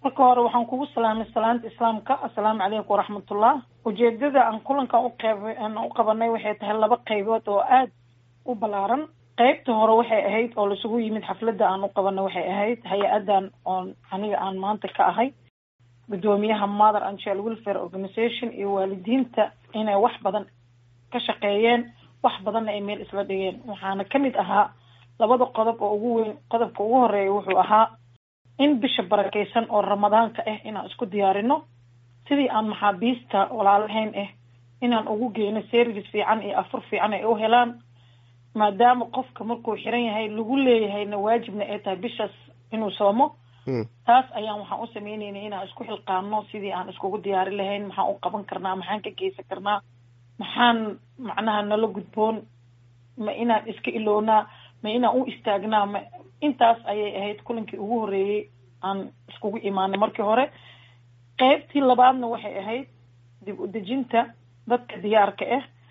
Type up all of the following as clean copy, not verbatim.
marka hore waxaan kugu salaamay salaanta islaamka. Assalaamu calaykum waraxmatullah. ujeedada aan kulanka u qabanay waxay tahay laba qaybood oo aad u balaaran. qaybta hore waxay ahayd oo lasugu yimid xafladda aan u qabanay waxay ahayd hay-adan oon aniga aan maanta ka ahay gudoomiyaha Mother and Child Welfare Organization iyo waalidiinta inay wax badan ka shaqeeyeen, wax badanna ay meel isla dhigeen. waxaana kamid ahaa labada qodob oo ugu weyn. qodobka ugu horeeya wuxuu ahaa in bisha barakeysan oo ramadaanka ah inaan isku diyaarino sidii aan maxaabiista walaalahayn inaan ugu geyno service fiican iyo afur fiican ay u helaan, maadaama qofka markuu xiran yahay lagu leeyahayna waajibna ay tahay bishaas inuu soomo. taas ayaan waxaan u sameynaynay inaan isku xilqaano sidii aan iskugu diyaari lahayn, maxaan u qaban karnaa, maxaan ka geysan karnaa, maxaan macnaha nala gudboon, ma inaan iska ilownaa, ma inaan u istaagnaa. intaas ayay ahayd kulankii ugu horeeyey aan iskugu imaanay markii hore. qaybtii labaadna waxay ahayd dib u dejinta dadka diyaarka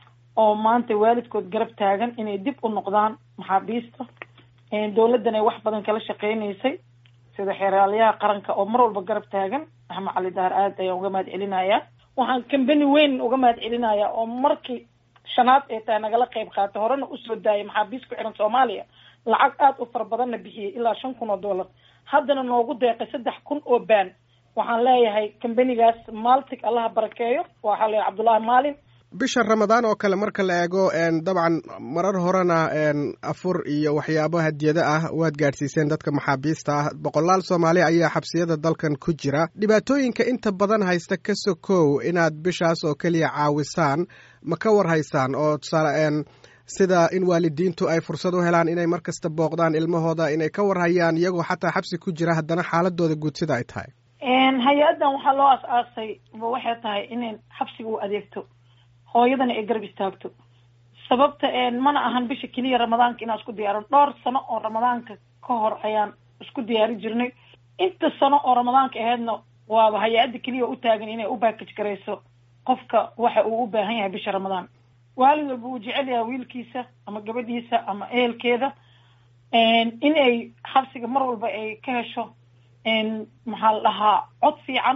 oo maanta waalidkood garab taagan inay dib u noqdaan maxaabiista. dowladdan ay wax badan kala shaqeynaysay sida xeeraalyaha qaranka oo mar walba garab taagan. Axmed Cali Daar aad ayaan uga mahad celinayaa. waxaan kambani weyn uga mahad celinayaa oo markii shanaad ee tahay nagala qayb qaatay, horena usoo daayay maxaabiis ku xiran Soomaaliya, lacag aad u fara badanna bixiyey ilaa $5,000, haddana noogu deeqay 3,000 oo baan. waxaan leeyahay kambanigaas Maltic allaha barakeeyo, waxaa leeyahay Cabdullaahi Maalin. bisha ramadaan oo kale marka la eego dabcan marar horena afur iyo waxyaabo hadiyada ah waad gaadhsiiseen dadka maxaabiista ah. boqolaal Soomaali ayaa xabsiyada dalkan ku jira. dhibaatooyinka inta badan haysta ka sokow inaad bishaas oo keliya caawisaan ma ka war haysaan oo tusaale sida in waalidiintu ay fursad u helaan inay mar kasta booqdaan ilmahooda, inay ka war hayaan iyagoo xataa xabsi ku jira haddana xaaladooda guud sida ay tahay? hay-adan waxaa loo as-aasay waxay tahay inay xabsiga u adeegto, hooyadana ay garab istaagto. sababta mana ahan bisha keliya ramadaanka inaan isku diyaarin. dhowr sano oo ramadaanka ka hor ayaan isku diyaari jirnay. inta sano oo ramadaanka ahaydna waaba hay-adda keliya u taagan inay u baakaj garayso qofka waxa uu u baahan yahay bisha ramadaan. waalid walba uu jecel yahay wiilkiisa ama gabadhiisa ama ehelkeeda inay xabsiga mar walba ay ka hesho maxaa la dhahaa cod fiican,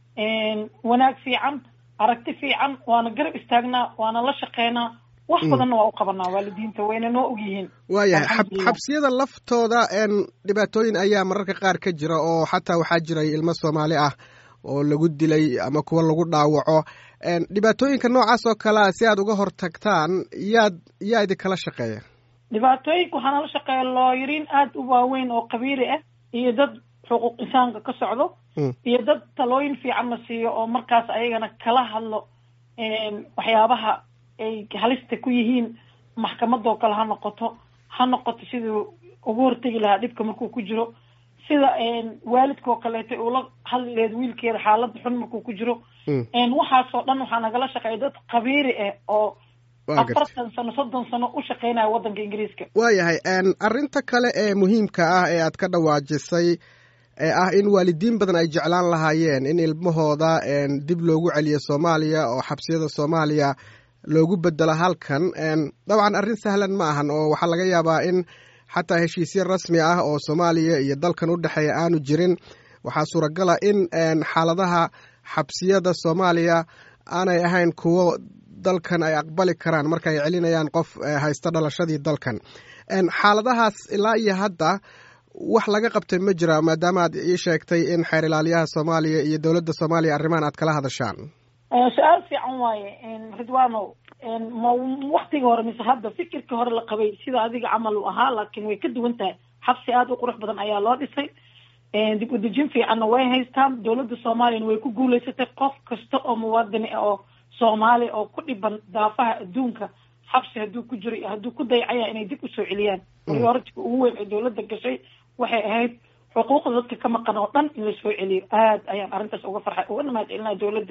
wanaag fiican, aragti fiican. waana garab istaagnaa, waana la shaqeynaa, wax badanna waa u qabanaa. waalidiinta wayna noo ogyihiin. waayahay xabsiyada laftooda dhibaatooyin ayaa mararka qaar ka jira oo xataa waxaa jiray ilmo Soomaali ah oo lagu dilay ama kuwa lagu dhaawaco. dhibaatooyinka noocaas oo kalea si aad uga hortagtaan yaa idinkala shaqeeya? dhibaatooyinka waxaa nala shaqeeya looyariin aad u waaweyn oo qabiili iyo dad xuquuq insaanka ka socdo, iyo dad talooyin fiican la siiyo oo markaas ayagana kala hadlo waxyaabaha ay halista ku yihiin maxkamadoo kale ha noqoto siduu ugu hortegi lahaa dhibka markuu ku jiro, sida waalidkoo kaleeto ula hadleed wiilkeeda xaalada xun markuu ku jiro. waxaasoo dhan waxaa nagala shaqeeya dad qabiiri oo 40 sano 30 sano u shaqeynaya waddanka Ingiriiska. waayahay arrinta kale ee muhiimka ah ee aad ka dhawaajisay ee ah in waalidiin badan ay jeclaan lahaayeen in ilmahooda dib loogu celiyo Soomaaliya oo xabsiyada Soomaaliya loogu bedelo halkan. dabcan arrin sahlan ma ahan oo waxaa laga yaabaa in xataa heshiisyo rasmi ah oo Soomaaliya iyo dalkan u dhexeeya aanu jirin. waxaa suuragala in xaaladaha xabsiyada Soomaaliya aanay ahayn kuwo dalkan ay aqbali karaan marka ay celinayaan qof haysta dhalashadii dalkan. xaaladahaas ilaa iyo hadda wax laga qabtay ma jira, maadaama aad ii sheegtay in xeer ilaaliyaha Soomaaliya iyo dowladda Soomaaliya arrimahan aad kala hadashaan? su-aal fiican waaye Ridwaanow. waktigii hore mise hadda fikirkii hore la qabay sida adiga camal u ahaa, laakiin way ka duwan tahay. xabsi aad u qurux badan ayaa loo dhisay, dib u dejin fiicanna way haystaan. dowladda Soomaaliyana way ku guulaysatay qof kasta oo muwaadini oo Soomaali oo ku dhiban daafaha adduunka xabsi hadduu ku jiro iyo hadduu ku dayacaya inay dib usoo celiyaan. priority-ga ugu weyn ee dowladda gashay waxay ahayd xuquuqda dadka ka maqan oo dhan in la soo celiyo. aad ayaan arrintaas uga farxay, ugana mahad celinaa dowladda,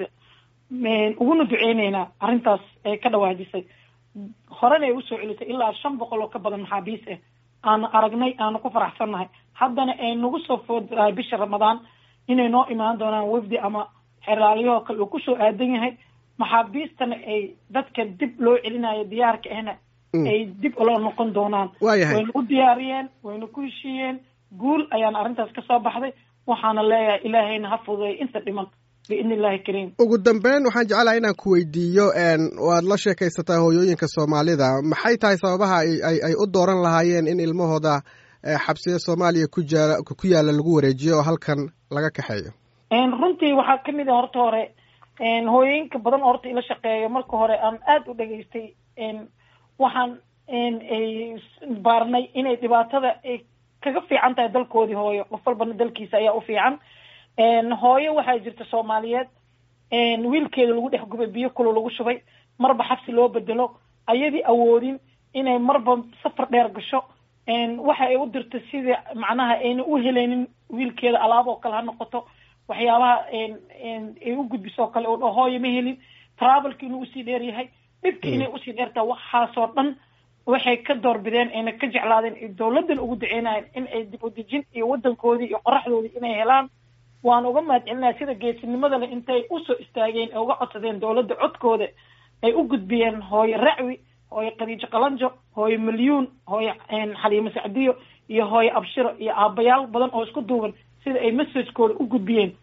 uguna duceyneynaa arrintaas ay ka dhawaajisay. horena ay usoo celisay ilaa 500 oo ka badan maxaabiis aan aragnay, aanu ku faraxsannahay. haddana ay nagu soo foodahay bisha ramadaan inay noo imaan doonaan wafdi ama xeraaliyahoo kale uu kusoo aadan yahay. maxaabiistana ay dadka dib loo celinayo diyaarka ahna ay dib ula noqon doonaan. wayna u diyaariyeen, wayna ku heshiiyeen. guul ayaan arrintaas ka soo baxday. waxaana leeyahay ilaahayna ha fududeey inta dhiman biidni illahi kariim. ugu dambeyn waxaan jeclahay inaan ku weydiiyo waad la sheekaysataa hooyooyinka Soomaalida, maxay tahay sababaha ay u dooran lahaayeen in ilmahooda xabsiga Soomaaliya ku yaala lagu wareejiyo oo halkan laga kaxeeyo? runtii waxaa kamid ah horta hore hooyooyinka badan oo horta ila shaqeeyo marka hore aan aad u dhageystay waxaan ay baarnay inay dhibaatada ay kaga fiican tahay dalkoodii hooyo, qof walbana dalkiisa ayaa u fiican. hooyo waxaa jirta Soomaaliyeed wiilkeeda lagu dhex gubay biyo kulul lagu shubay, marba xabsi loo bedelo, ayadii awoodin inay marba safar dheer gasho, waxa ay u dirta sida macnaha ayna u heleynin wiilkeeda alaab oo kale ha noqoto, waxyaabaha ay u gudbiso kale oo hooyo ma helin, travelki inuu usii dheer yahay, dhibki inay usii dheertaa, waxaasoo dhan waxay ka doorbideen ayna ka jeclaadeen dowladan ugu duceynayeen in ay dib u dejin iyo wadankoodii iyo qoraxdoodii inay helaan. waan uga mahadcelinayaa sida geesinimada leh intay usoo istaageen ee uga codsadeen dowladda codkooda ay u gudbiyeen hooyo Racwi, hooyo Khadiijo Qalanjo, hooyo Milyuun, hooyo Xaliimo Sacdiyo iyo hooyo Abshiro iyo aabayaal badan oo isku duuban sida ay message-kooda u gudbiyeen